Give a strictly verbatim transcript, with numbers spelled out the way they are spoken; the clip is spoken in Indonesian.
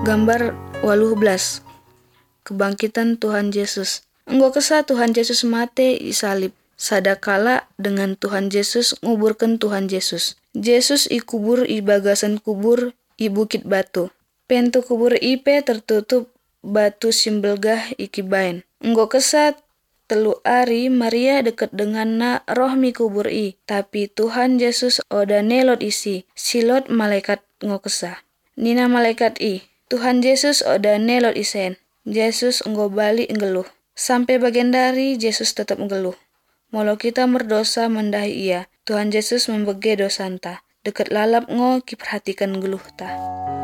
Gambar waluh belas. Kebangkitan Tuhan Yesus. Enggo kesah Tuhan Yesus mate i salib. Sadakala dengan Tuhan Yesus nguburkan Tuhan Yesus. Yesus i kubur i bagasan kubur i bukit batu. Pintu kubur ipe tertutup batu simbelgah i kibain. Enggo kesah telu ari Maria dekat dengan na roh mi kubur i. Tapi Tuhan Yesus oda nelot isi. Silot malaikat ngo kesah. Nina malaikat i. Tuhan Yesus oda nelot isen. Yesus enggo balik ngeluh. Sampai bagian dari Yesus tetap ngeluh. Molo kita merdosa mendahi ia. Tuhan Yesus membege dosanta. Dekat lalap ngo kiperhatikan ngeluh ta.